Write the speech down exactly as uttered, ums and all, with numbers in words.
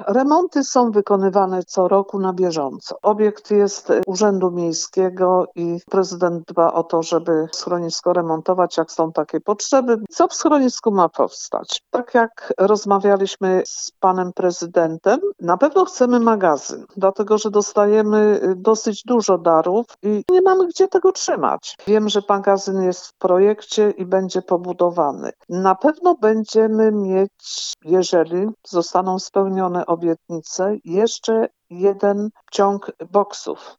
Remonty są wykonywane co roku na bieżąco. Obiekt jest Urzędu Miejskiego i prezydent dba o to, żeby schronisko remontować, jak są takie potrzeby. Co w schronisku ma powstać? Tak jak rozmawialiśmy z panem prezydentem, na pewno chcemy magazyn, dlatego że dostajemy dosyć dużo darów i nie mamy gdzie tego trzymać. Wiem, że magazyn jest w projekcie i będzie pobudowany. Na pewno będziemy mieć, jeżeli zostaną spełnione obietnice, jeszcze jeden ciąg boksów